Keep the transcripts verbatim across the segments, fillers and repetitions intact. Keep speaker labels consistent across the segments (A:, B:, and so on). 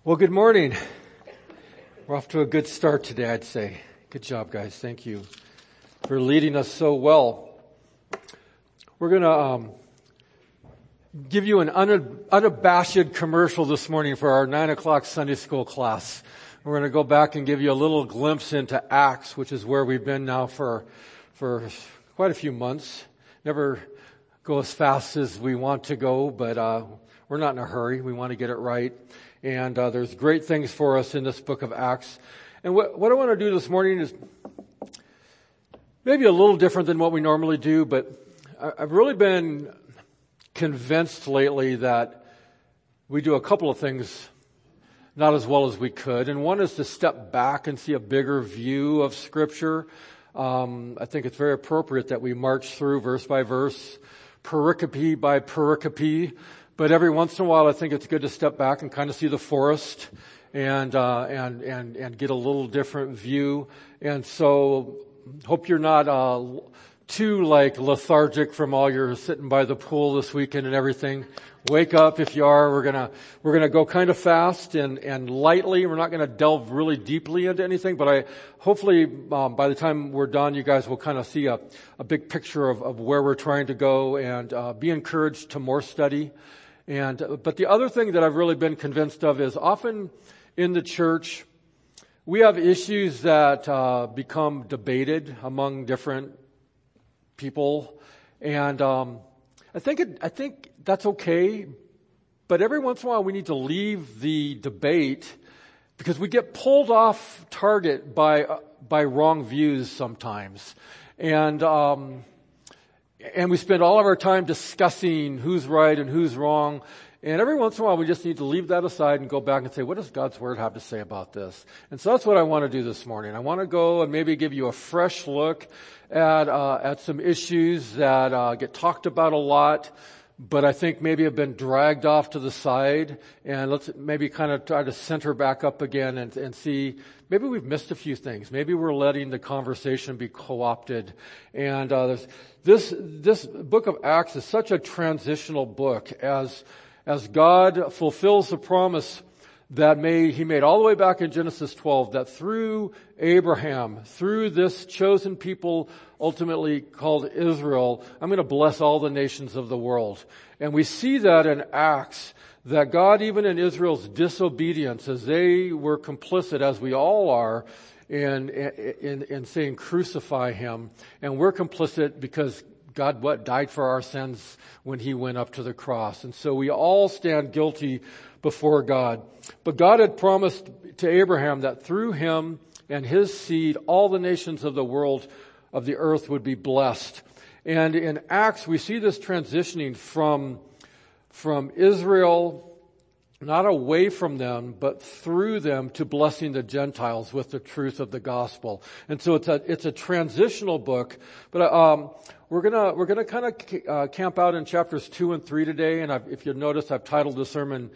A: Well, good morning. We're off to a good start today, I'd say. Good job, guys. Thank you for leading us so well. We're going to um, give you an unabashed commercial this morning for our nine o'clock Sunday school class. We're going to go back and give you a little glimpse into Acts, which is where we've been now for for quite a few months. Never go as fast as we want to go, but uh, we're not in a hurry. We want to get it right. And uh, there's great things for us in this book of Acts. And what, what I want to do this morning is maybe a little different than what we normally do, but I, I've really been convinced lately that we do a couple of things not as well as we could. And one is to step back and see a bigger view of Scripture. Um, I think it's very appropriate that we march through verse by verse, pericope by pericope. But every once in a while, I think it's good to step back and kind of see the forest and uh, and and and get a little different view. And so, hope you're not uh, too like lethargic from all your sitting by the pool this weekend and everything. Wake up if you are. We're gonna we're gonna go kind of fast and and lightly. We're not gonna delve really deeply into anything. But I hopefully um, by the time we're done, you guys will kind of see a a big picture of of where we're trying to go and uh, be encouraged to more study. And, but the other thing that I've really been convinced of is often in the church, we have issues that, uh, become debated among different people. And, um, I think it, I think that's okay. But every once in a while we need to leave the debate because we get pulled off target by, uh, by wrong views sometimes. And, um, And we spend all of our time discussing who's right and who's wrong. And every once in a while, we just need to leave that aside and go back and say, what does God's Word have to say about this? And so that's what I want to do this morning. I want to go and maybe give you a fresh look at uh, at some issues that uh, get talked about a lot, but I think maybe have been dragged off to the side. And let's maybe kind of try to center back up again and, and see, maybe we've missed a few things. Maybe we're letting the conversation be co-opted. And uh, there's, this this book of Acts is such a transitional book as as God fulfills the promise that made he made all the way back in Genesis twelve, that through Abraham, through this chosen people ultimately called Israel, I'm going to bless all the nations of the world. And we see that in Acts, that God, even in Israel's disobedience, as they were complicit, as we all are, in, in, in saying crucify him, and we're complicit because God what died for our sins when he went up to the cross. And so we all stand guilty before God. But God had promised to Abraham that through him and his seed, all the nations of the world, of the earth would be blessed. And in Acts, we see this transitioning from, from Israel, not away from them, but through them to blessing the Gentiles with the truth of the gospel. And so it's a, it's a transitional book. But, um, we're gonna, we're gonna kind of, uh, camp out in chapters two and three today. And I've, if you'll notice, I've titled the sermon,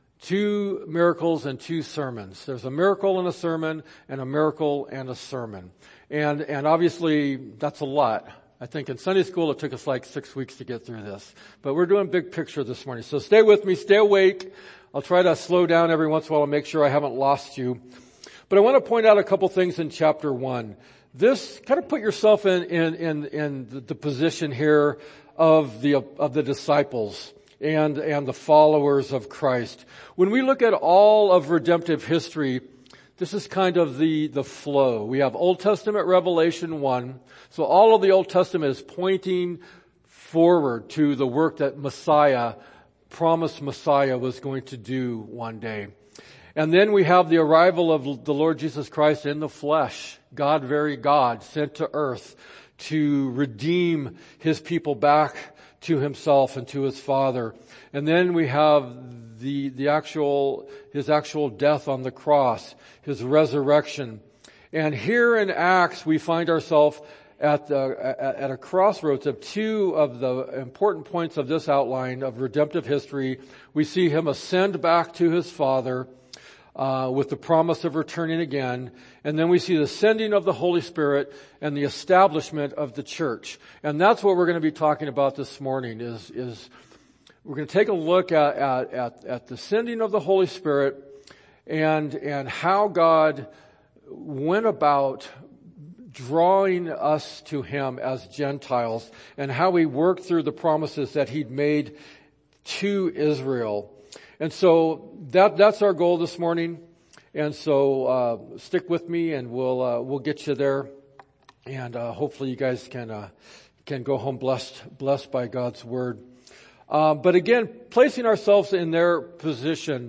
A: Two Miracles and Two Sermons. There's a miracle and a sermon, and a miracle and a sermon. And, and obviously that's a lot. I think in Sunday school it took us like six weeks to get through this. But we're doing big picture this morning. So stay with me, stay awake. I'll try to slow down every once in a while and make sure I haven't lost you. But I want to point out a couple things in chapter one. This, kind of put yourself in, in, in, in the, the position here of the, of the disciples and, and the followers of Christ. When we look at all of redemptive history, this is kind of the, the flow. We have Old Testament Revelation one. So all of the Old Testament is pointing forward to the work that Messiah, promised Messiah was going to do one day. And then we have the arrival of the Lord Jesus Christ in the flesh, God, very God, sent to earth to redeem his people back to himself and to his Father. And then we have the, the actual, his actual death on the cross, his resurrection. And here in Acts, we find ourselves at the, at, at a crossroads of two of the important points of this outline of redemptive history. We see him ascend back to his Father, Uh, with the promise of returning again. And then we see the sending of the Holy Spirit and the establishment of the church. And that's what we're going to be talking about this morning is, is we're going to take a look at, at, at, at the sending of the Holy Spirit and, and how God went about drawing us to Him as Gentiles, and how He worked through the promises that He'd made to Israel. And so that, that's our goal this morning. And so, uh, stick with me and we'll, uh, we'll get you there. And, uh, hopefully you guys can, uh, can go home blessed, blessed by God's Word. Um, but again, placing ourselves in their position.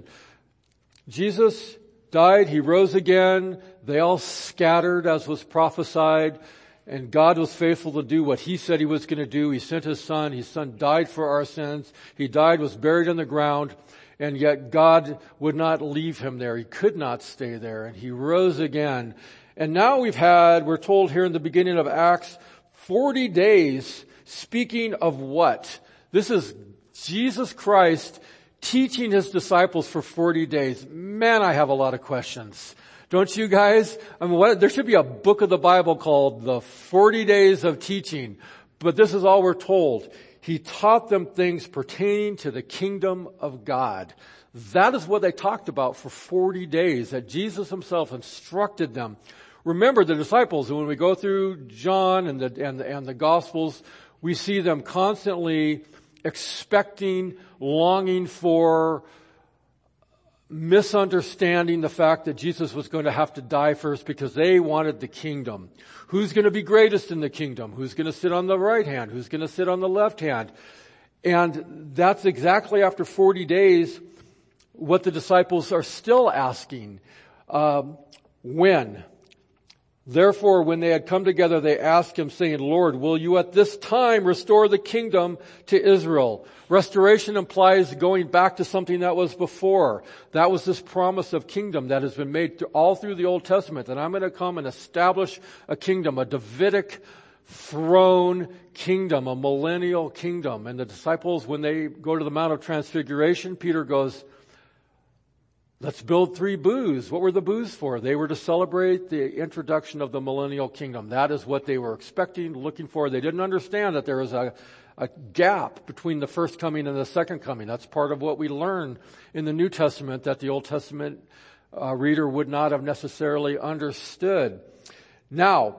A: Jesus died, He rose again. They all scattered as was prophesied. And God was faithful to do what He said He was going to do. He sent His Son. His Son died for our sins. He died, was buried in the ground. And yet God would not leave Him there. He could not stay there. And He rose again. And now we've had, we're told here in the beginning of Acts, forty days speaking of what? This is Jesus Christ teaching His disciples for forty days. Man, I have a lot of questions. Don't you guys? I mean, what, there should be a book of the Bible called the forty days of teaching. But this is all we're told. He taught them things pertaining to the kingdom of God. That is what they talked about for forty days, that Jesus Himself instructed them. Remember the disciples, when we go through John and the, and the, and the Gospels, we see them constantly expecting, longing for, misunderstanding the fact that Jesus was going to have to die first because they wanted the kingdom. Who's going to be greatest in the kingdom? Who's going to sit on the right hand? Who's going to sit on the left hand? And that's exactly after forty days what the disciples are still asking. Um, when? Therefore, when they had come together, they asked Him, saying, Lord, will you at this time restore the kingdom to Israel? Restoration implies going back to something that was before. That was this promise of kingdom that has been made to, all through the Old Testament, that I'm going to come and establish a kingdom, a Davidic throne kingdom, a millennial kingdom. And the disciples, when they go to the Mount of Transfiguration, Peter goes, let's build three booths. What were the booths for? They were to celebrate the introduction of the millennial kingdom. That is what they were expecting, looking for. They didn't understand that there was a, a gap between the first coming and the second coming. That's part of what we learn in the New Testament that the Old Testament uh, reader would not have necessarily understood. Now,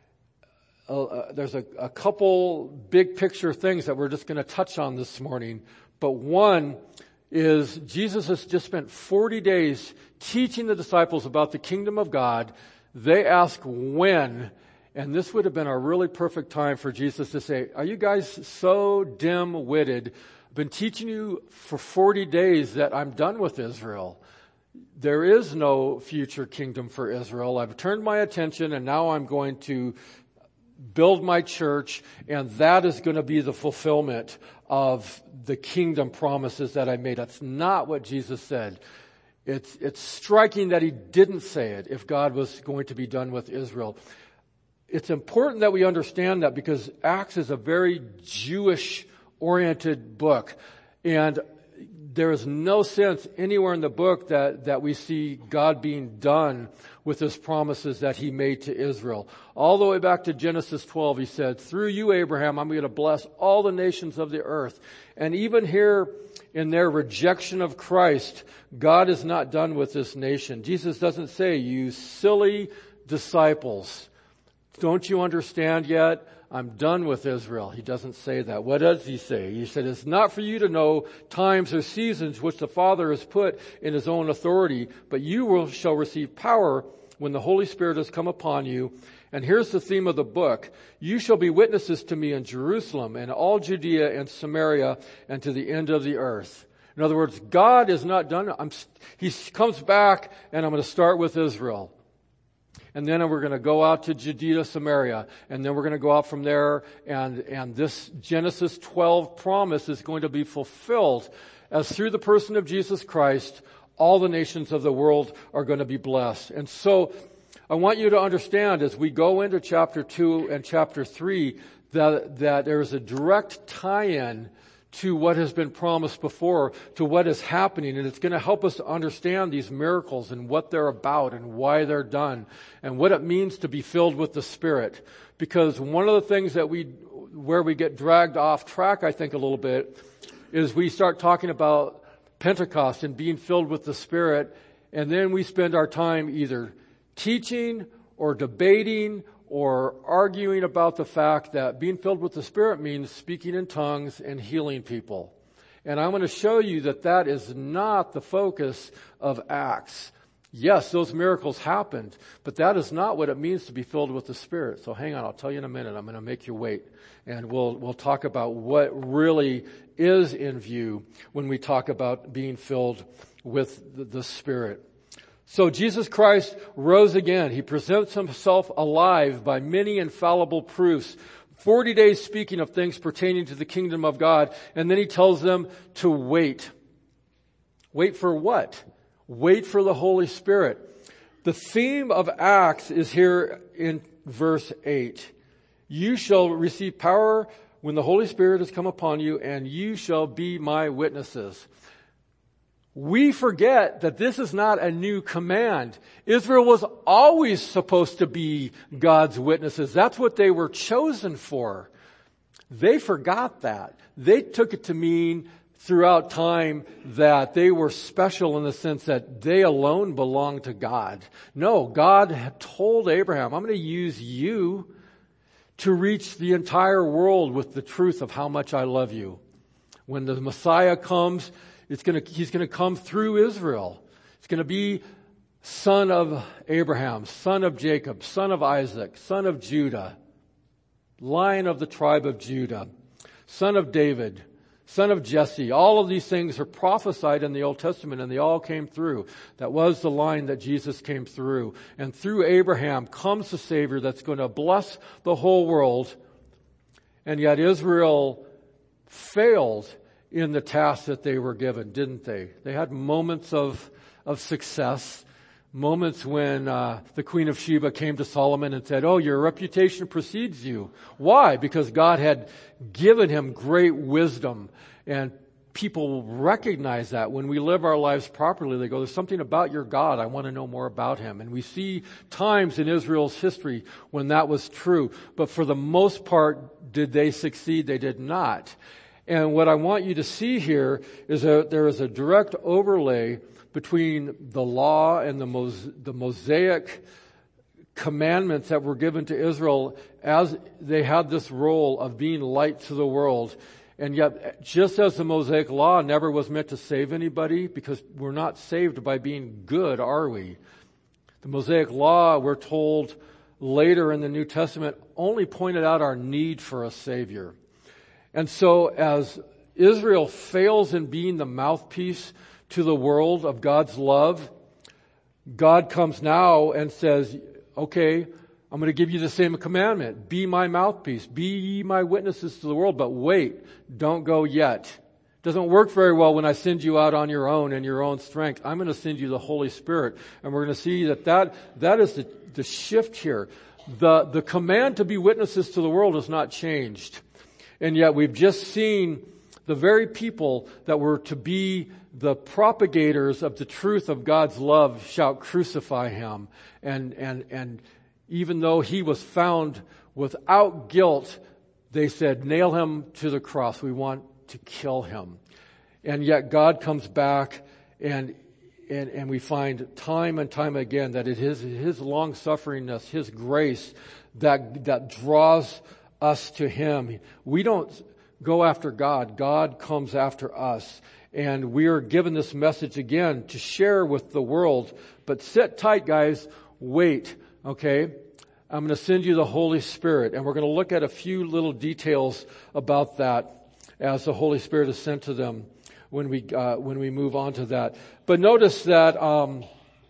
A: uh, uh, there's a, a couple big picture things that we're just going to touch on this morning. But one is Jesus has just spent forty days teaching the disciples about the kingdom of God. They ask when, and this would have been a really perfect time for Jesus to say, are you guys so dim-witted? I've been teaching you for forty days that I'm done with Israel. There is no future kingdom for Israel. I've turned my attention and now I'm going to build my church, and that is going to be the fulfillment of the kingdom promises that I made. That's not what Jesus said. It's, it's striking that He didn't say it if God was going to be done with Israel. It's important that we understand that because Acts is a very Jewish-oriented book. And there is no sense anywhere in the book that, that we see God being done with His promises that He made to Israel. All the way back to Genesis twelve, He said, through you, Abraham, I'm going to bless all the nations of the earth. And even here in their rejection of Christ, God is not done with this nation. Jesus doesn't say, you silly disciples, don't you understand yet? I'm done with Israel. He doesn't say that. What does He say? He said, it's not for you to know times or seasons which the Father has put in His own authority, but you will, shall receive power when the Holy Spirit has come upon you. And here's the theme of the book. You shall be witnesses to me in Jerusalem and all Judea and Samaria and to the end of the earth. In other words, God is not done. I'm, he comes back and I'm going to start with Israel. And then we're going to go out to Judea, Samaria, and then we're going to go out from there, and, and this Genesis twelve promise is going to be fulfilled as through the person of Jesus Christ, all the nations of the world are going to be blessed. And so I want you to understand as we go into chapter two and chapter three that, that there is a direct tie-in to what has been promised before, to what is happening. And it's going to help us to understand these miracles and what they're about and why they're done and what it means to be filled with the Spirit. Because one of the things that we, where we get dragged off track, I think a little bit, is we start talking about Pentecost and being filled with the Spirit. and then we spend our time either teaching or debating or arguing about the fact that being filled with the Spirit means speaking in tongues and healing people. And I'm going to show you that that is not the focus of Acts. Yes, those miracles happened, but that is not what it means to be filled with the Spirit. So hang on, I'll tell you in a minute. I'm going to make you wait. And we'll we'll talk about what really is in view when we talk about being filled with the, the Spirit. So Jesus Christ rose again. He presents himself alive by many infallible proofs. Forty days speaking of things pertaining to the kingdom of God. And then he tells them to wait. Wait for what? Wait for the Holy Spirit. The theme of Acts is here in verse eight. You shall receive power when the Holy Spirit has come upon you, and you shall be my witnesses. We forget that this is not a new command. Israel was always supposed to be God's witnesses. That's what they were chosen for. They forgot that. They took it to mean throughout time that they were special in the sense that they alone belonged to God. No, God had told Abraham, I'm going to use you to reach the entire world with the truth of how much I love you. When the Messiah comes, It's going to, he's going to come through Israel. It's going to be son of Abraham, son of Jacob, son of Isaac, son of Judah, Lion of the tribe of Judah, son of David, son of Jesse. All of these things are prophesied in the Old Testament, and they all came through. That was the line that Jesus came through. And through Abraham comes the Savior that's going to bless the whole world. And yet Israel failed in the task that they were given, didn't they? They had moments of of success, moments when uh, the Queen of Sheba came to Solomon and said, oh, your reputation precedes you. Why? Because God had given him great wisdom, and people recognize that. When we live our lives properly, they go, there's something about your God. I want to know more about him. And we see times in Israel's history when that was true. But for the most part, did they succeed? They did not. And what I want you to see here is that there is a direct overlay between the law and the, Mos- the Mosaic commandments that were given to Israel as they had this role of being light to the world. And yet, just as the Mosaic law never was meant to save anybody, because we're not saved by being good, are we? The Mosaic law, we're told later in the New Testament, only pointed out our need for a Savior. And so as Israel fails in being the mouthpiece to the world of God's love, God comes now and says, okay, I'm going to give you the same commandment. Be my mouthpiece. Be ye my witnesses to the world. But wait, don't go yet. It doesn't work very well when I send you out on your own in your own strength. I'm going to send you the Holy Spirit. And we're going to see that that, that is the, the shift here. The, the command to be witnesses to the world has not changed. And yet we've just seen the very people that were to be the propagators of the truth of God's love shout, crucify him. And, and, and even though he was found without guilt, they said, nail him to the cross. We want to kill him. And yet God comes back and and, and we find time and time again that it is his long-sufferingness, his grace that that draws us to him. We don't go after God. God comes after us. And we are given this message again to share with the world. But sit tight, guys. Wait, okay? I'm going to send you the Holy Spirit. And we're going to look at a few little details about that as the Holy Spirit is sent to them when we uh, when we move on to that. But notice that um,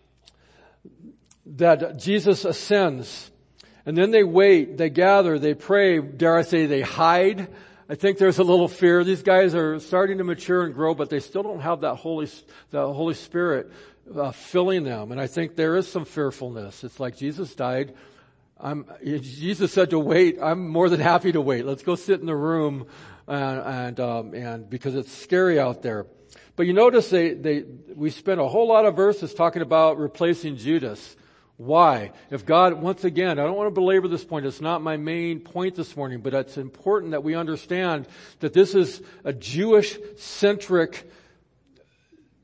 A: that Jesus ascends. And then they wait, they gather, they pray, dare I say they hide. I think there's a little fear. These guys are starting to mature and grow, but they still don't have that Holy, the Holy Spirit uh, filling them. And I think there is some fearfulness. It's like Jesus died. I'm, Jesus said to wait. I'm more than happy to wait. Let's go sit in the room and, and, um, and because it's scary out there. But you notice they, they, we spent a whole lot of verses talking about replacing Judas. Why? If God, once again, I don't want to belabor this point. It's not my main point this morning, but it's important that we understand that this is a Jewish-centric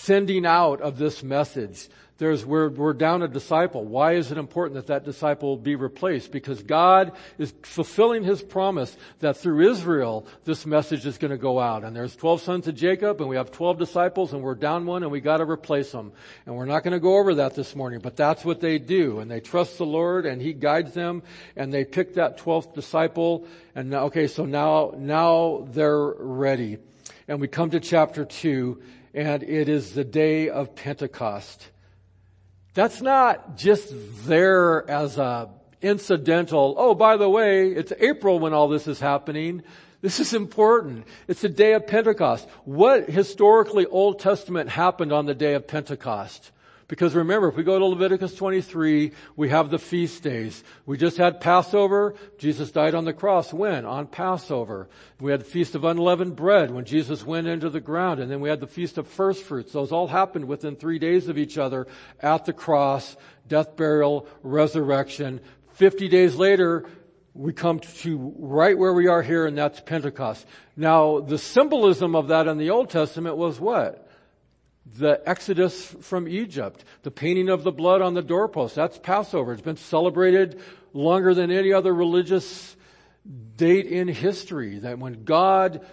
A: sending out of this message. There's, we're, we're down a disciple. Why is it important that that disciple be replaced? Because God is fulfilling His promise that through Israel, this message is going to go out. And there's twelve sons of Jacob, and we have twelve disciples, and we're down one, and we got to replace them. And we're not going to go over that this morning, but that's what they do. And they trust the Lord, and He guides them, and they pick that twelfth disciple. And now, okay, so now, now they're ready. And we come to chapter two, and it is the day of Pentecost. That's not just there as a incidental, oh, by the way, it's April when all this is happening. This is important. It's the day of Pentecost. What historically Old Testament happened on the day of Pentecost? Because remember, if we go to Leviticus twenty-three, we have the feast days. We just had Passover. Jesus died on the cross. When? On Passover. We had the Feast of Unleavened Bread when Jesus went into the ground. And then we had the Feast of First Fruits. Those all happened within three days of each other at the cross, death, burial, resurrection. Fifty days later, we come to right where we are here, and that's Pentecost. Now, the symbolism of that in the Old Testament was what? The Exodus from Egypt, the painting of the blood on the doorpost. That's Passover. It's been celebrated longer than any other religious date in history. That when God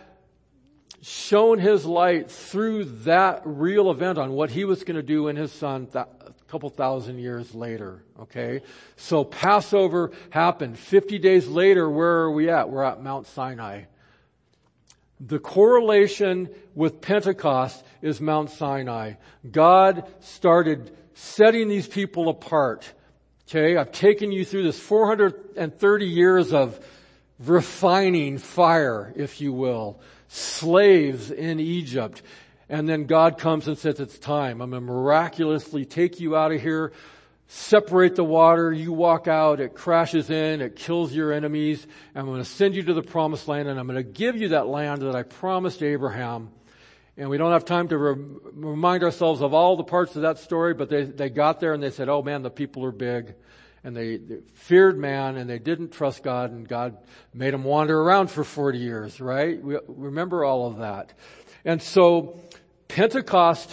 A: shone His light through that real event on what He was going to do in His Son th- a couple thousand years later. Okay? So Passover happened. Fifty days later, where are we at? We're at Mount Sinai. The correlation with Pentecost is Mount Sinai. God started setting these people apart. Okay, I've taken you through this four hundred thirty years of refining fire, if you will. Slaves in Egypt. And then God comes and says, it's time. I'm going to miraculously take you out of here. Separate the water, you walk out, it crashes in, it kills your enemies, and I'm going to send you to the promised land, and I'm going to give you that land that I promised Abraham. And we don't have time to re- remind ourselves of all the parts of that story, but they, they got there and they said, oh man, the people are big. And they, they feared man, and they didn't trust God, and God made them wander around for forty years, right? We remember all of that. And so, Pentecost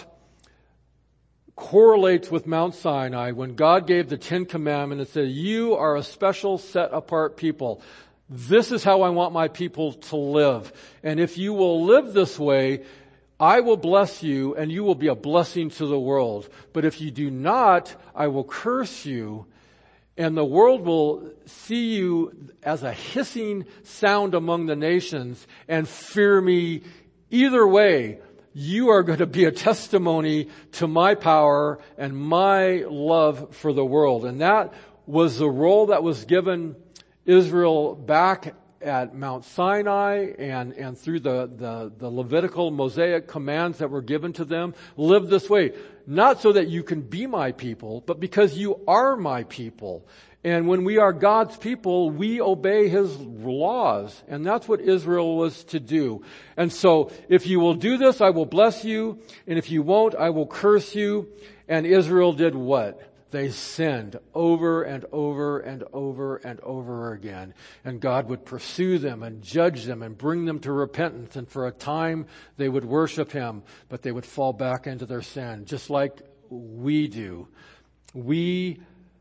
A: correlates with Mount Sinai when God gave the Ten Commandments and said, you are a special set apart people. This is how I want my people to live. And if you will live this way, I will bless you and you will be a blessing to the world. But if you do not, I will curse you and the world will see you as a hissing sound among the nations and fear me either way. You are going to be a testimony to my power and my love for the world. And that was the role that was given Israel back at Mount Sinai and, and through the, the, the Levitical Mosaic commands that were given to them. Live this way. Not so that you can be my people, but because you are my people. And when we are God's people, we obey His laws. And that's what Israel was to do. And so, if you will do this, I will bless you. And if you won't, I will curse you. And Israel did what? They sinned over and over and over and over again. And God would pursue them and judge them and bring them to repentance. And for a time, they would worship Him, but they would fall back into their sin, just like we do. We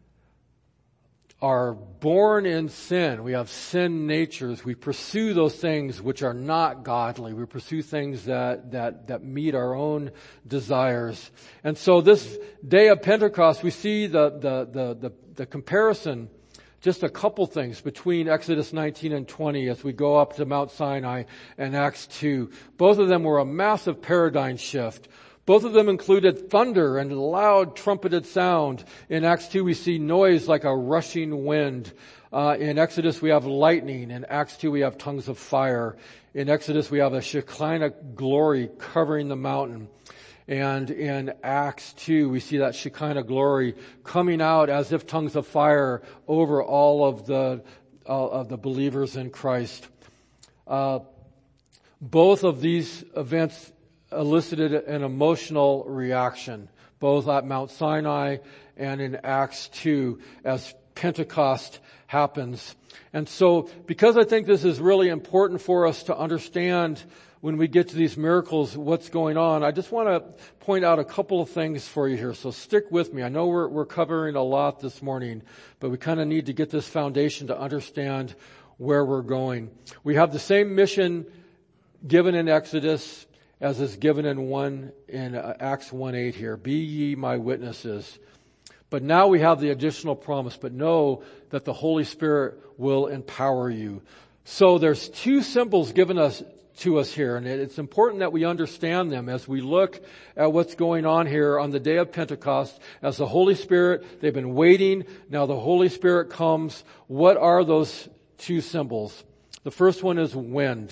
A: are born in sin. We have sin natures. We pursue those things which are not godly. We pursue things that, that, that meet our own desires. And so this day of Pentecost, we see the, the, the, the, the comparison, just a couple things between Exodus nineteen and twenty as we go up to Mount Sinai and Acts two. Both of them were a massive paradigm shift. Both of them included thunder and loud trumpeted sound. In Acts two, we see noise like a rushing wind. Uh, in Exodus, we have lightning. In Acts two, we have tongues of fire. In Exodus, we have a Shekinah glory covering the mountain. And in Acts two, we see that Shekinah glory coming out as if tongues of fire over all of the, uh, of the believers in Christ. Uh, both of these events elicited an emotional reaction, both at Mount Sinai and in Acts two as Pentecost happens. And so, because I think this is really important for us to understand when we get to these miracles, what's going on. I just want to point out a couple of things for you here. So stick with me. I know we're, we're covering a lot this morning, but we kind of need to get this foundation to understand where we're going. We have the same mission given in Exodus as is given in one in Acts one eight here. Be ye my witnesses. But now we have the additional promise, but know that the Holy Spirit will empower you. So there's two symbols given us to us here, and it's important that we understand them as we look at what's going on here on the day of Pentecost. As the Holy Spirit, they've been waiting, now the Holy Spirit comes. What are those two symbols? The first one is wind.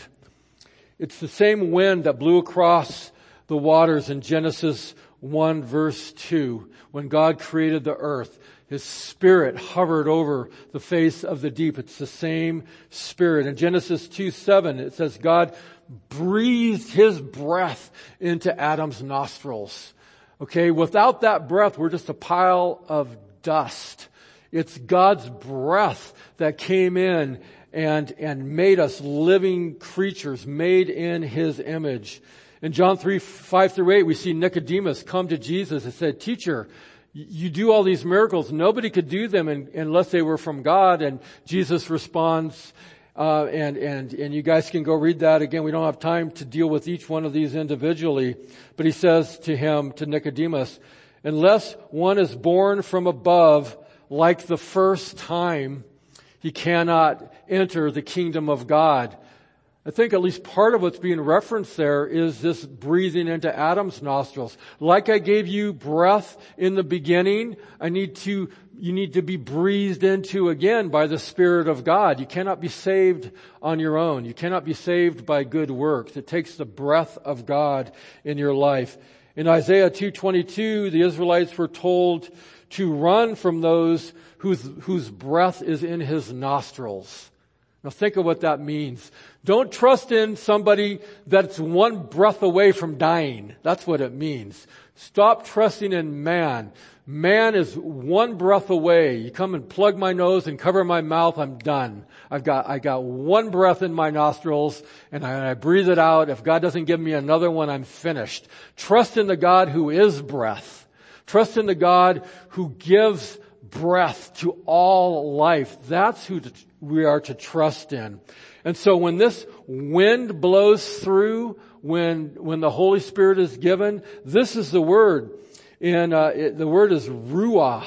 A: It's the same wind that blew across the waters in Genesis one verse two. When God created the earth, His Spirit hovered over the face of the deep. It's the same Spirit. In Genesis two seven, it says God breathed His breath into Adam's nostrils. Okay, without that breath, we're just a pile of dust. It's God's breath that came in and, and made us living creatures, made in His image. In John three, five through eight, we see Nicodemus come to Jesus and said, Teacher, you do all these miracles. Nobody could do them in, unless they were from God. And Jesus responds, uh, and, and, and you guys can go read that again. We don't have time to deal with each one of these individually. But He says to him, to Nicodemus, unless one is born from above like the first time, he cannot enter the kingdom of God. I think at least part of what's being referenced there is this breathing into Adam's nostrils. Like I gave you breath in the beginning, I need to, you need to be breathed into again by the Spirit of God. You cannot be saved on your own. You cannot be saved by good works. It takes the breath of God in your life. In Isaiah two twenty-two, the Israelites were told to run from those whose, whose breath is in His nostrils. Now think of what that means. Don't trust in somebody that's one breath away from dying. That's what it means. Stop trusting in man. Man is one breath away. You come and plug my nose and cover my mouth, I'm done. I've got, I got one breath in my nostrils and I, I breathe it out. If God doesn't give me another one, I'm finished. Trust in the God who is breath. Trust in the God who gives breath to all life. That's who we are to trust in. And so when this wind blows through, when when the Holy Spirit is given, this is the word. And uh, it, the word is ruah.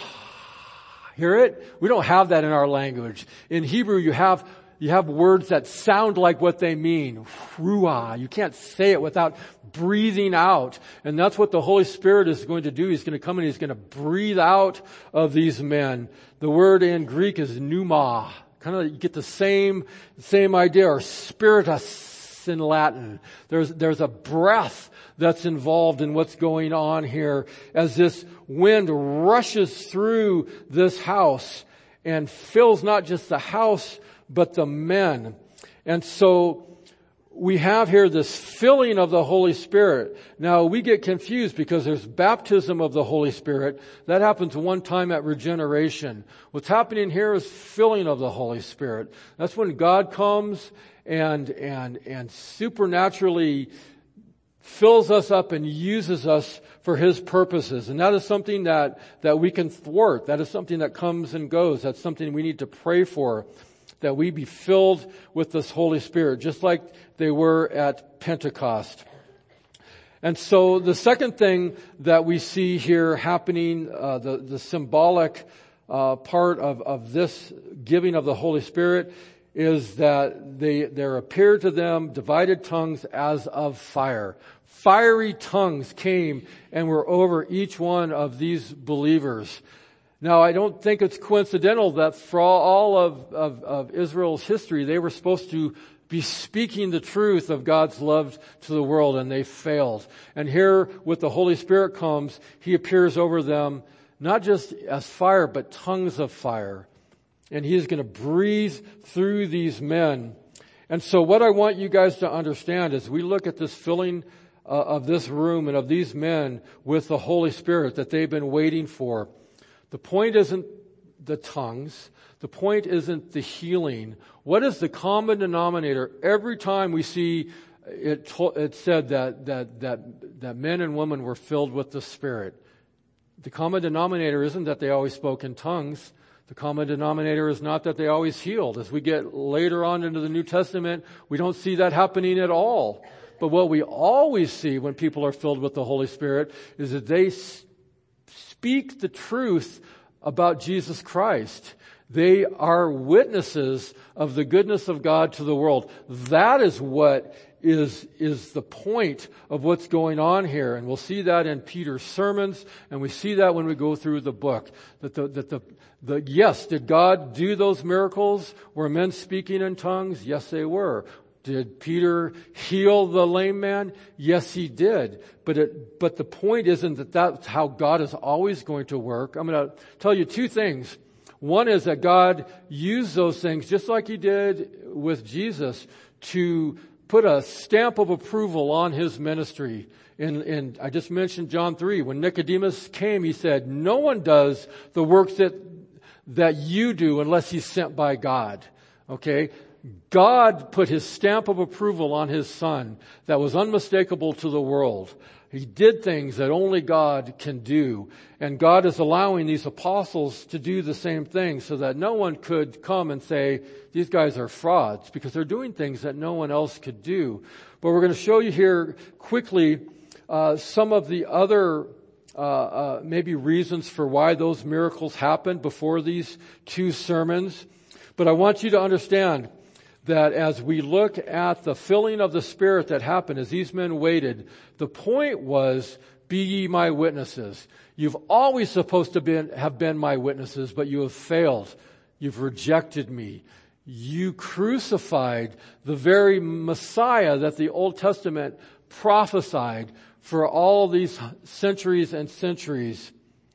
A: Hear it? We don't have that in our language. In Hebrew, you have you have words that sound like what they mean. Ruah. You can't say it without breathing out. And that's what the Holy Spirit is going to do. He's going to come and He's going to breathe out of these men. The word in Greek is pneuma. Kind of, you get the same, same idea, or spiritus in Latin. There's, there's a breath that's involved in what's going on here as this wind rushes through this house and fills not just the house, but the men. And so we have here this filling of the Holy Spirit. Now we get confused because there's baptism of the Holy Spirit. That happens one time at regeneration. What's happening here is filling of the Holy Spirit. That's when God comes and, and, and supernaturally fills us up and uses us for His purposes. And that is something that, that we can thwart. That is something that comes and goes. That's something we need to pray for, that we be filled with this Holy Spirit, just like they were at Pentecost. And so the second thing that we see here happening, uh, the, the symbolic uh, part of, of this giving of the Holy Spirit is that they, there appeared to them divided tongues as of fire. Fiery tongues came and were over each one of these believers. Now, I don't think it's coincidental that for all of, of, of Israel's history, they were supposed to be speaking the truth of God's love to the world, and they failed. And here, with the Holy Spirit comes, He appears over them, not just as fire, but tongues of fire. And He is going to breathe through these men. And so what I want you guys to understand is we look at this filling uh, of this room and of these men with the Holy Spirit that they've been waiting for. The point isn't the tongues. The point isn't the healing. What is the common denominator? Every time we see it to, it said that, that, that, that men and women were filled with the Spirit. The common denominator isn't that they always spoke in tongues. The common denominator is not that they always healed. As we get later on into the New Testament, we don't see that happening at all. But what we always see when people are filled with the Holy Spirit is that they speak the truth about Jesus Christ. They are witnesses of the goodness of God to the world. That is what is, is the point of what's going on here. And we'll see that in Peter's sermons, and we see that when we go through the book. That the, that the, the, yes, did God do those miracles? Were men speaking in tongues? Yes, they were. Did Peter heal the lame man? Yes, he did. But it, but the point isn't that that's how God is always going to work. I'm going to tell you two things. One is that God used those things, just like He did with Jesus, to put a stamp of approval on His ministry. In, in, I just mentioned John three. When Nicodemus came, he said, no one does the works that, that you do unless he's sent by God. Okay? God put His stamp of approval on His Son that was unmistakable to the world. He did things that only God can do. And God is allowing these apostles to do the same thing so that no one could come and say, these guys are frauds, because they're doing things that no one else could do. But we're going to show you here quickly uh, some of the other uh, uh, maybe reasons for why those miracles happened before these two sermons. But I want you to understand that as we look at the filling of the Spirit that happened as these men waited, the point was, be ye my witnesses. You've always supposed to be, have been my witnesses, but you have failed. You've rejected me. You crucified the very Messiah that the Old Testament prophesied for all these centuries and centuries.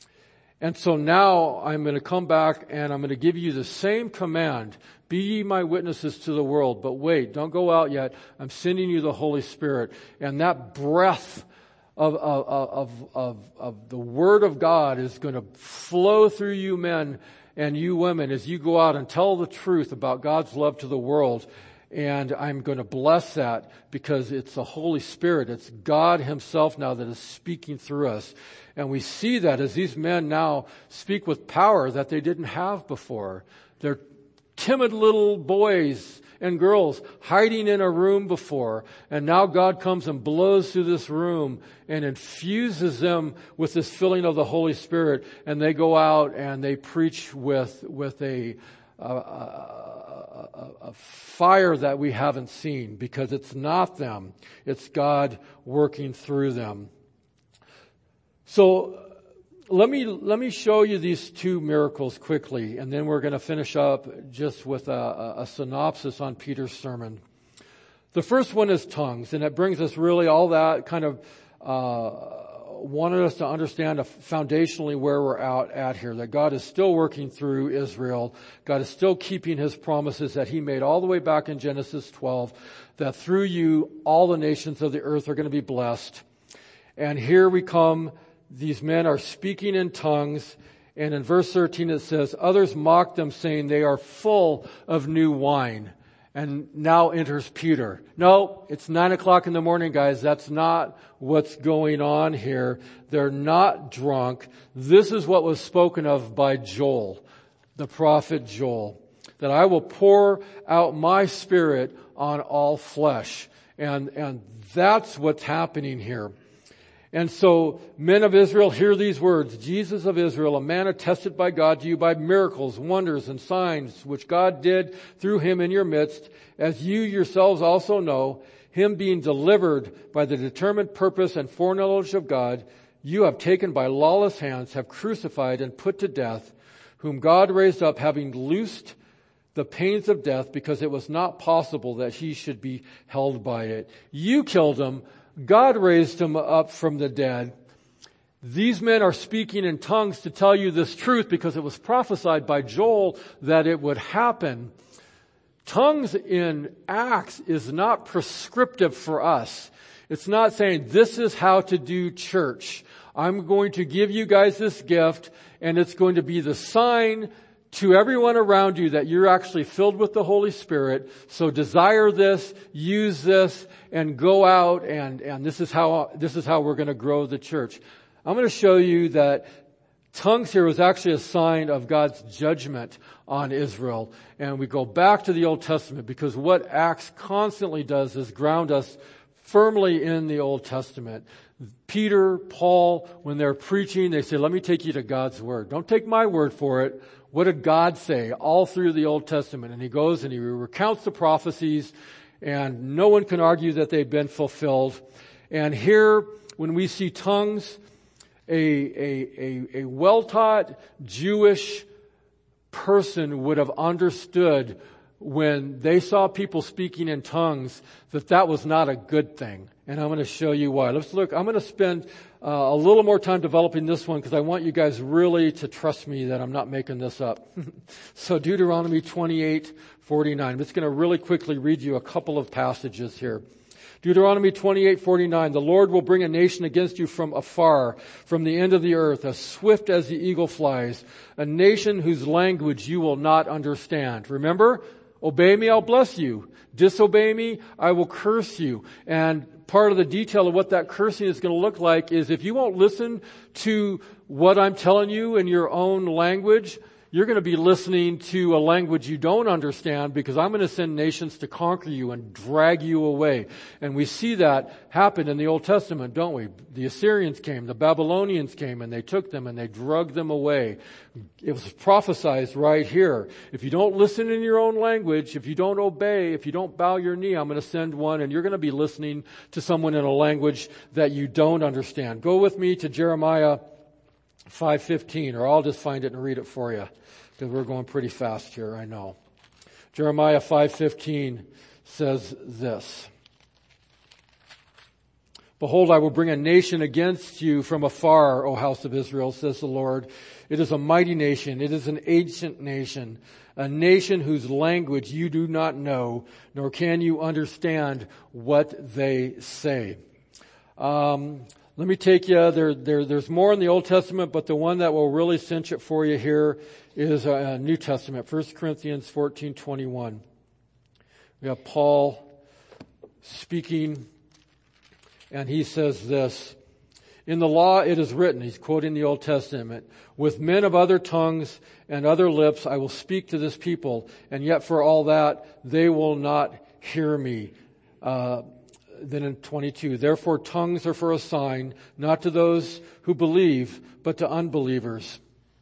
A: And so now I'm going to come back and I'm going to give you the same command. Be ye my witnesses to the world. But wait, don't go out yet. I'm sending you the Holy Spirit. And that breath of, of, of, of, of the Word of God is going to flow through you men and you women as you go out and tell the truth about God's love to the world. And I'm going to bless that because it's the Holy Spirit. It's God Himself now that is speaking through us. And we see that as these men now speak with power that they didn't have before. They're timid little boys and girls hiding in a room before. And now God comes and blows through this room and infuses them with this filling of the Holy Spirit. And they go out and they preach with, with a, a, a, a fire that we haven't seen, because it's not them. It's God working through them. So let me let me show you these two miracles quickly, and then we're going to finish up just with a, a, a synopsis on Peter's sermon. The first one is tongues, and it brings us really all that kind of uh wanted us to understand foundationally where we're out at here, that God is still working through Israel. God is still keeping His promises that He made all the way back in Genesis twelve, that through you all the nations of the earth are going to be blessed. And here we come. These men are speaking in tongues, and in verse thirteen it says, others mocked them, saying they are full of new wine. And now enters Peter. No, it's nine o'clock in the morning, guys. That's not what's going on here. They're not drunk. This is what was spoken of by Joel, the prophet Joel, that I will pour out my Spirit on all flesh. And, and that's what's happening here. And so, men of Israel, hear these words. Jesus of Israel, a man attested by God to you by miracles, wonders, and signs, which God did through Him in your midst, as you yourselves also know, Him being delivered by the determined purpose and foreknowledge of God, you have taken by lawless hands, have crucified and put to death, whom God raised up, having loosed the pains of death, because it was not possible that He should be held by it. You killed Him. God raised Him up from the dead. These men are speaking in tongues to tell you this truth because it was prophesied by Joel that it would happen. Tongues in Acts is not prescriptive for us. It's not saying this is how to do church. I'm going to give you guys this gift and it's going to be the sign to everyone around you that you're actually filled with the Holy Spirit. So desire this, use this, and go out and, and this is how, this is how we're going to grow the church. I'm going to show you that tongues here was actually a sign of God's judgment on Israel. And we go back to the Old Testament because what Acts constantly does is ground us firmly in the Old Testament. Peter, Paul, when they're preaching, they say, let me take you to God's Word. Don't take my word for it. What did God say all through the Old Testament? And he goes and he recounts the prophecies, and no one can argue that they've been fulfilled. And here, when we see tongues, a, a, a, a well-taught Jewish person would have understood when they saw people speaking in tongues that that was not a good thing. And I'm going to show you why. Let's look. I'm going to spend uh, a little more time developing this one because I want you guys really to trust me that I'm not making this up. So Deuteronomy twenty-eight forty-nine. I'm just going to really quickly read you a couple of passages here. Deuteronomy twenty-eight forty-nine. The Lord will bring a nation against you from afar, from the end of the earth, as swift as the eagle flies, a nation whose language you will not understand. Remember? Obey me, I'll bless you. Disobey me, I will curse you. And part of the detail of what that cursing is going to look like is if you won't listen to what I'm telling you in your own language, you're going to be listening to a language you don't understand because I'm going to send nations to conquer you and drag you away. And we see that happen in the Old Testament, don't we? The Assyrians came, the Babylonians came, and they took them and they dragged them away. It was prophesied right here. If you don't listen in your own language, if you don't obey, if you don't bow your knee, I'm going to send one, and you're going to be listening to someone in a language that you don't understand. Go with me to Jeremiah five fifteen, or I'll just find it and read it for you. Because we're going pretty fast here, I know. Jeremiah five fifteen says this. Behold, I will bring a nation against you from afar, O house of Israel, says the Lord. It is a mighty nation. It is an ancient nation. A nation whose language you do not know, nor can you understand what they say. Um... Let me take you, there, there, there's more in the Old Testament, but the one that will really cinch it for you here is uh, New Testament, First Corinthians fourteen twenty-one. We have Paul speaking, and he says this, in the law it is written, he's quoting the Old Testament, with men of other tongues and other lips I will speak to this people, and yet for all that they will not hear me. Uh, Then in twenty-two, therefore tongues are for a sign, not to those who believe, but to unbelievers.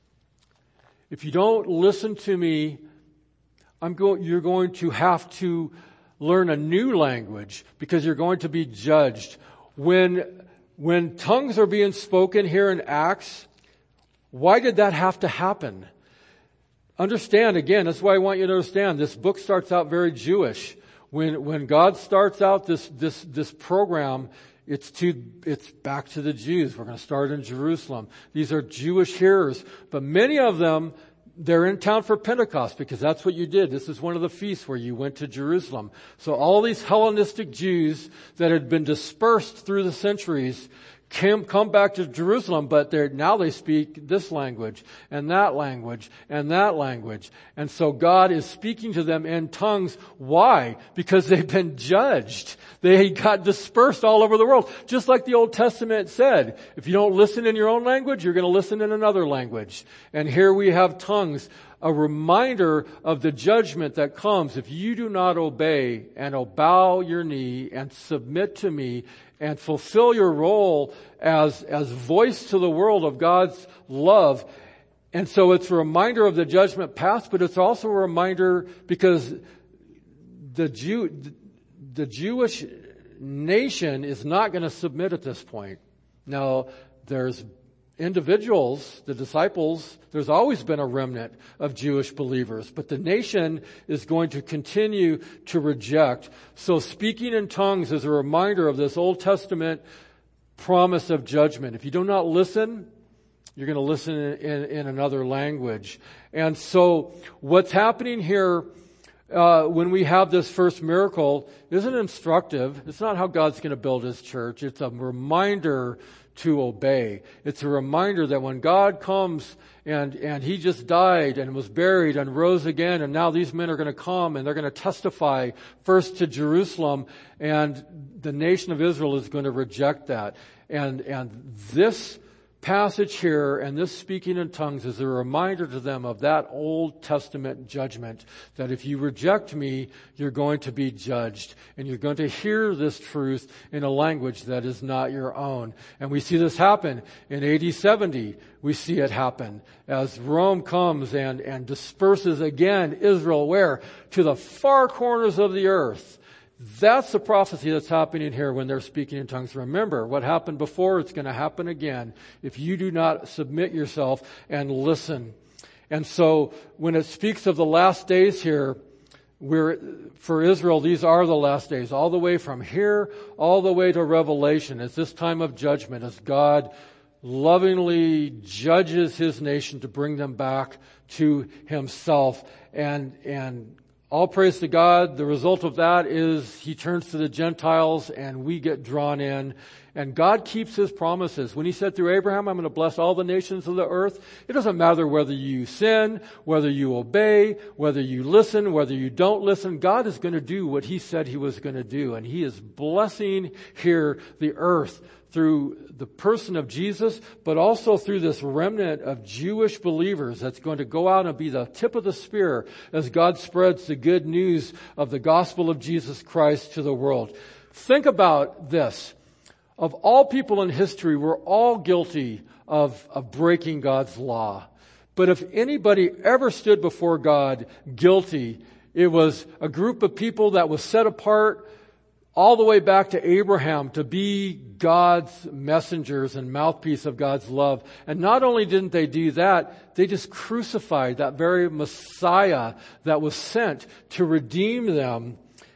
A: If you don't listen to me, I'm go- you're going to have to learn a new language because you're going to be judged. When, when tongues are being spoken here in Acts, why did that have to happen? Understand, again, that's why I want you to understand, this book starts out very Jewish. When, when God starts out this, this, this program, it's to, it's back to the Jews. We're going to start in Jerusalem. These are Jewish hearers, but many of them, they're in town for Pentecost because that's what you did. This is one of the feasts where you went to Jerusalem. So all these Hellenistic Jews that had been dispersed through the centuries Came, come back to Jerusalem, but they're, now they speak this language and that language and that language. And so God is speaking to them in tongues. Why? Because they've been judged. They got dispersed all over the world. Just like the Old Testament said, if you don't listen in your own language, you're going to listen in another language. And here we have tongues, a reminder of the judgment that comes if you do not obey and bow your knee and submit to me and fulfill your role as, as voice to the world of God's love. And so it's a reminder of the judgment past, but it's also a reminder because the Jew, the Jewish nation is not going to submit at this point. Now, there's individuals, the disciples, there's always been a remnant of Jewish believers, but the nation is going to continue to reject. So speaking in tongues is a reminder of this Old Testament promise of judgment. If you do not listen, you're going to listen in, in, in another language. And so what's happening here, uh, when we have this first miracle isn't instructive. It's not how God's going to build His church. It's a reminder to obey. It's a reminder that when God comes and, and He just died and was buried and rose again, and now these men are going to come and they're going to testify first to Jerusalem, and the nation of Israel is going to reject that. And, and this passage here and this speaking in tongues is a reminder to them of that Old Testament judgment, that if you reject me, you're going to be judged, and you're going to hear this truth in a language that is not your own. And we see this happen in A D seventy. We see it happen as Rome comes and, and disperses again Israel where? To the far corners of the earth. That's the prophecy that's happening here when they're speaking in tongues. Remember, what happened before, it's going to happen again if you do not submit yourself and listen. And so when it speaks of the last days here, we're, for Israel, these are the last days, all the way from here, all the way to Revelation. It's this time of judgment as God lovingly judges His nation to bring them back to Himself. And, and all praise to God. The result of that is He turns to the Gentiles and we get drawn in. And God keeps His promises. When He said through Abraham, I'm going to bless all the nations of the earth, it doesn't matter whether you sin, whether you obey, whether you listen, whether you don't listen. God is going to do what He said He was going to do. And He is blessing here the earth through the person of Jesus, but also through this remnant of Jewish believers that's going to go out and be the tip of the spear as God spreads the good news of the gospel of Jesus Christ to the world. Think about this. Of all people in history, we're all guilty of, of breaking God's law. But if anybody ever stood before God guilty, it was a group of people that was set apart all the way back to Abraham to be God's messengers and mouthpiece of God's love. And not only didn't they do that, they just crucified that very Messiah that was sent to redeem them.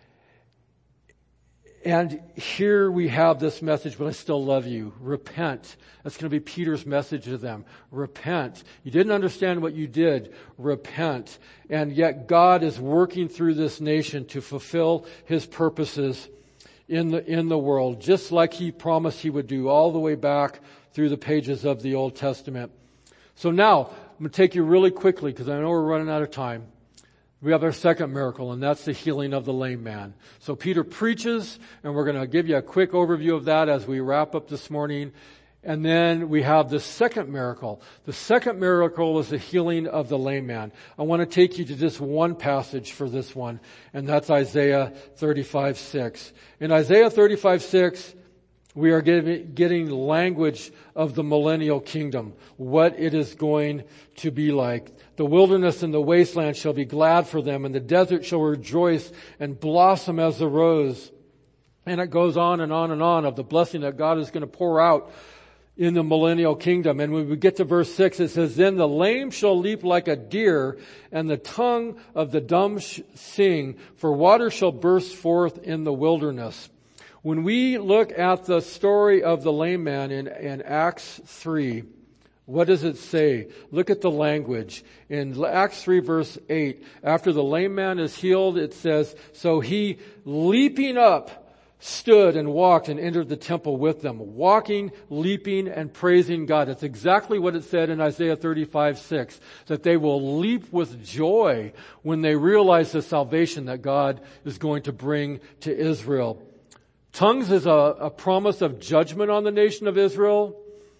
A: And here we have this message, but I still love you. Repent. That's going to be Peter's message to them. Repent. You didn't understand what you did. Repent. And yet God is working through this nation to fulfill His purposes in the, in the world, just like He promised He would do all the way back through the pages of the Old Testament. So now, I'm going to take you really quickly because I know we're running out of time. We have our second miracle, and that's the healing of the lame man. So Peter preaches, and we're going to give you a quick overview of that as we wrap up this morning. And then we have the second miracle. The second miracle is the healing of the lame man. I want to take you to just one passage for this one, and that's Isaiah thirty-five six. In Isaiah thirty-five six, we are getting, getting language of the millennial kingdom, what it is going to be like. The wilderness and the wasteland shall be glad for them, and the desert shall rejoice and blossom as the rose. And it goes on and on and on of the blessing that God is going to pour out in the millennial kingdom. And when we get to verse six, it says, then the lame shall leap like a deer, and the tongue of the dumb sh- sing, for water shall burst forth in the wilderness. When we look at the story of the lame man in, in Acts three, what does it say? Look at the language. In Acts three verse eight, after the lame man is healed, it says, so he leaping up stood and walked and entered the temple with them, walking, leaping, and praising God. It's exactly what it said in Isaiah thirty-five six, that they will leap with joy when they realize the salvation that God is going to bring to Israel. Tongues is a, a promise of judgment on the nation of Israel.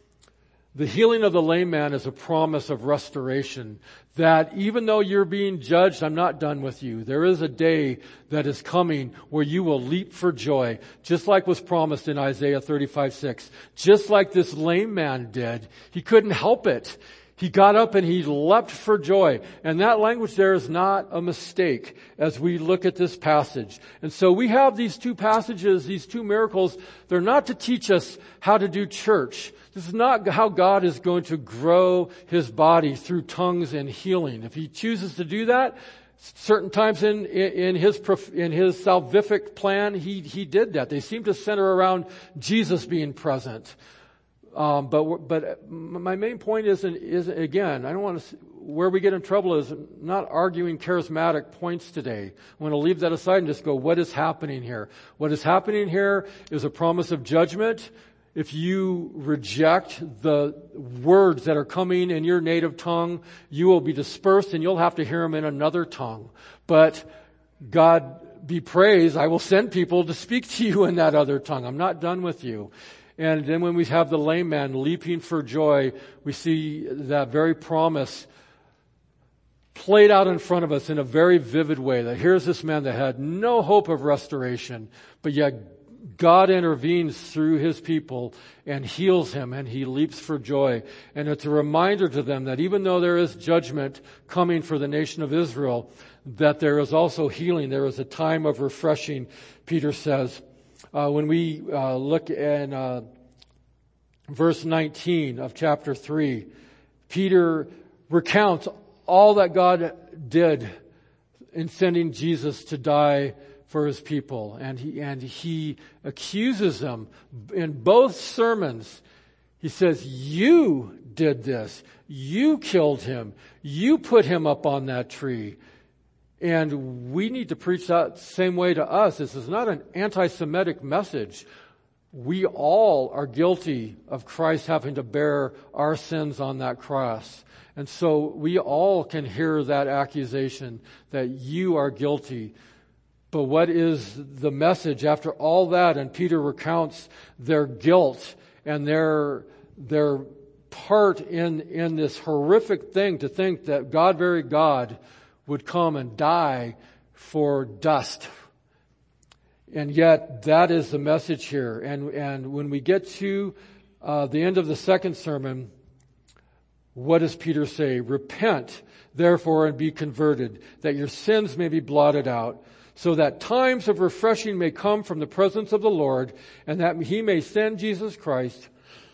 A: The healing of the lame man is a promise of restoration, that even though you're being judged, I'm not done with you. There is a day that is coming where you will leap for joy, just like was promised in Isaiah thirty-five six. Just like this lame man did. He couldn't help it. He got up and he leapt for joy. And that language there is not a mistake as we look at this passage. And so we have these two passages, these two miracles. They're not to teach us how to do church. This is not how God is going to grow His body through tongues and healing. If He chooses to do that, certain times in, in His, in His salvific plan, He, He did that. They seem to center around Jesus being present. Um, but but my main point is, is again, I don't want to, where we get in trouble is not arguing charismatic points today. I want to leave that aside and just go, what is happening here? What is happening here is a promise of judgment. If you reject the words that are coming in your native tongue, you will be dispersed and you'll have to hear them in another tongue. But God be praised, I will send people to speak to you in that other tongue. I'm not done with you. And then when we have the lame man leaping for joy, we see that very promise played out in front of us in a very vivid way. That here's this man that had no hope of restoration, but yet God intervenes through his people and heals him, and he leaps for joy. And it's a reminder to them that even though there is judgment coming for the nation of Israel, that there is also healing. There is a time of refreshing, Peter says. Uh, when we uh, look in uh, verse nineteen of chapter three, Peter recounts all that God did in sending Jesus to die for his people. And he, and he accuses them in both sermons. He says, you did this. You killed him. You put him up on that tree. And we need to preach that same way to us. This is not an anti-Semitic message. We all are guilty of Christ having to bear our sins on that cross. And so we all can hear that accusation that you are guilty. But what is the message after all that? And Peter recounts their guilt and their, their part in, in this horrific thing, to think that God, very God, would come and die for dust. And yet that is the message here. And, and when we get to uh, the end of the second sermon, what does Peter say? Repent, therefore, and be converted, that your sins may be blotted out, so that times of refreshing may come from the presence of the Lord, and that he may send Jesus Christ,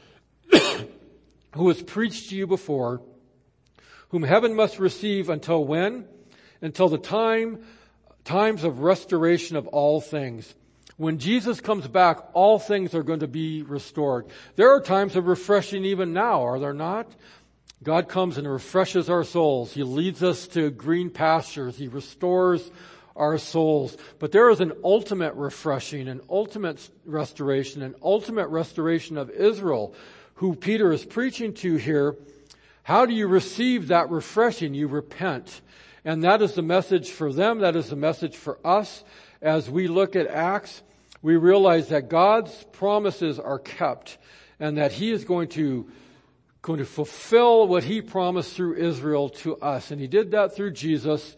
A: who was preached to you before, whom heaven must receive until when? Until the time, times of restoration of all things. When Jesus comes back, all things are going to be restored. There are times of refreshing even now, are there not? God comes and refreshes our souls. He leads us to green pastures. He restores our souls. But there is an ultimate refreshing, an ultimate restoration, an ultimate restoration of Israel, who Peter is preaching to here. How do you receive that refreshing? You repent. And that is the message for them. That is the message for us. As we look at Acts, we realize that God's promises are kept and that he is going to, going to fulfill what he promised through Israel to us. And he did that through Jesus,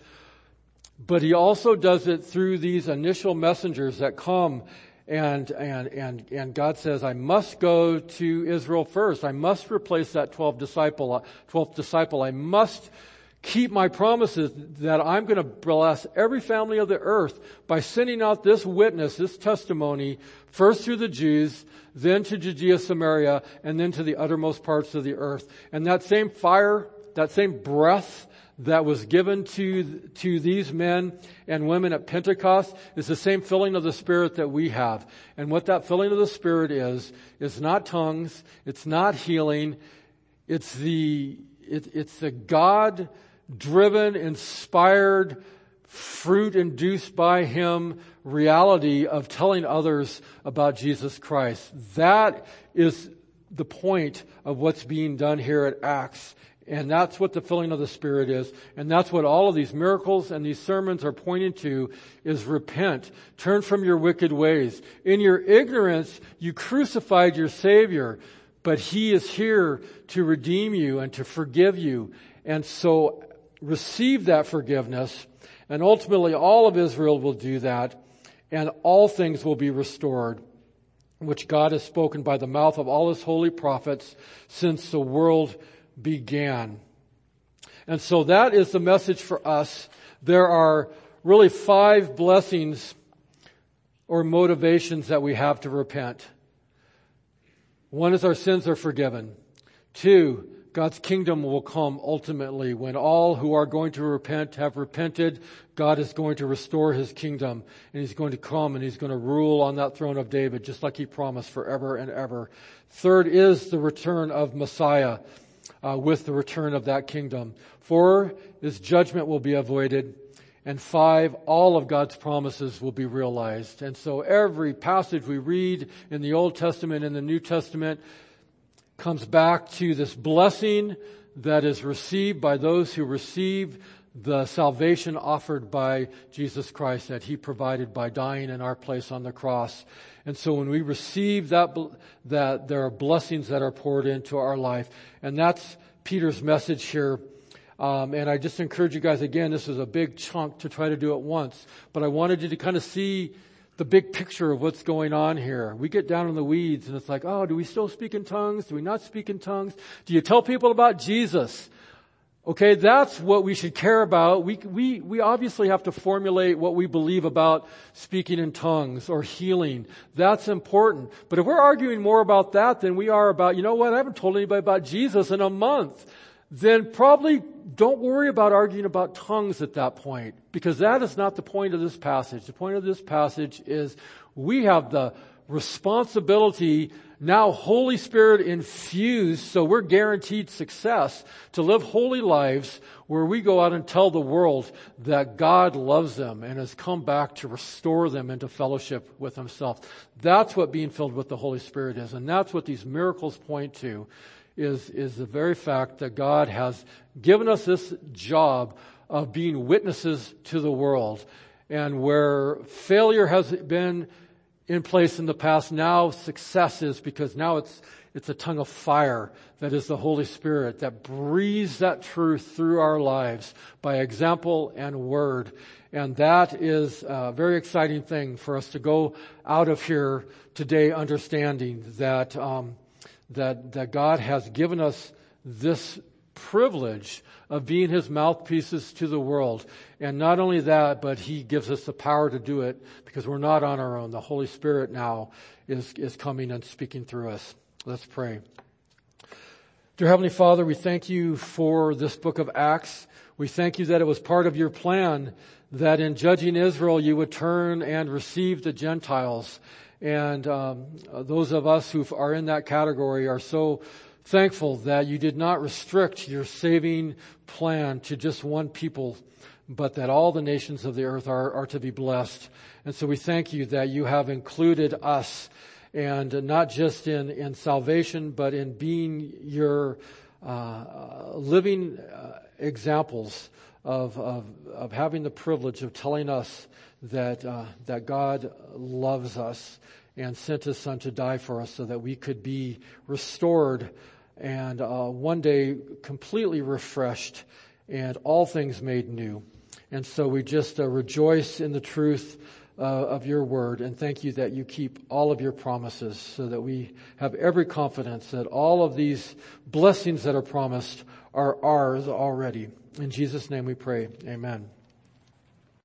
A: but he also does it through these initial messengers that come. And, and, and, and God says, I must go to Israel first. I must replace that twelfth disciple, twelfth disciple. I must keep my promises that I'm going to bless every family of the earth by sending out this witness, this testimony, first through the Jews, then to Judea, Samaria, and then to the uttermost parts of the earth. And that same fire, that same breath that was given to, to these men and women at Pentecost is the same filling of the Spirit that we have. And what that filling of the Spirit is, is not tongues, it's not healing, it's the, it, it's the God driven, inspired, fruit induced by him reality of telling others about Jesus Christ. That is the point of what's being done here at Acts. And that's what the filling of the Spirit is. And that's what all of these miracles and these sermons are pointing to, is repent. Turn from your wicked ways. In your ignorance, you crucified your Savior, but he is here to redeem you and to forgive you. And so receive that forgiveness, and ultimately all of Israel will do that, and all things will be restored, which God has spoken by the mouth of all his holy prophets since the world began. And so that is the message for us. There are really five blessings or motivations that we have to repent. One is our sins are forgiven. Two, God's kingdom will come ultimately. When all who are going to repent have repented, God is going to restore His kingdom, and He's going to come and He's going to rule on that throne of David, just like He promised, forever and ever. Third is the return of Messiah, uh, with the return of that kingdom. Four is judgment will be avoided. And five, all of God's promises will be realized. And so every passage we read in the Old Testament and the New Testament comes back to this blessing that is received by those who receive the salvation offered by Jesus Christ that He provided by dying in our place on the cross. And so when we receive that, that there are blessings that are poured into our life. And that's Peter's message here. Um, and I just encourage you guys, again, this is a big chunk to try to do at once. But I wanted you to kind of see the big picture of what's going on here. We get down in the weeds and it's like, oh, do we still speak in tongues? Do we not speak in tongues? Do you tell people about Jesus? Okay, that's what we should care about. We, we, we obviously have to formulate what we believe about speaking in tongues or healing. That's important. But if we're arguing more about that than we are about, you know what, I haven't told anybody about Jesus in a month, then probably don't worry about arguing about tongues at that point, because that is not the point of this passage. The point of this passage is we have the responsibility, now Holy Spirit infused, so we're guaranteed success, to live holy lives where we go out and tell the world that God loves them and has come back to restore them into fellowship with Himself. That's what being filled with the Holy Spirit is, and that's what these miracles point to. Is, is the very fact that God has given us this job of being witnesses to the world. And where failure has been in place in the past, now success is, because now it's, it's a tongue of fire that is the Holy Spirit that breathes that truth through our lives by example and word. And that is a very exciting thing for us to go out of here today understanding that, um, That, that God has given us this privilege of being His mouthpieces to the world. And not only that, but He gives us the power to do it because we're not on our own. The Holy Spirit now is, is coming and speaking through us. Let's pray. Dear Heavenly Father, we thank You for this book of Acts. We thank You that it was part of Your plan that in judging Israel You would turn and receive the Gentiles. And um, those of us who are in that category are so thankful that You did not restrict Your saving plan to just one people, but that all the nations of the earth are, are to be blessed. And so we thank You that You have included us, and not just in, in salvation, but in being Your uh, living uh, examples of, of, of having the privilege of telling us that uh, that God loves us and sent His Son to die for us so that we could be restored and uh, one day completely refreshed and all things made new. And so we just uh, rejoice in the truth uh, of Your word, and thank You that You keep all of Your promises so that we have every confidence that all of these blessings that are promised are ours already. In Jesus' name we pray. Amen.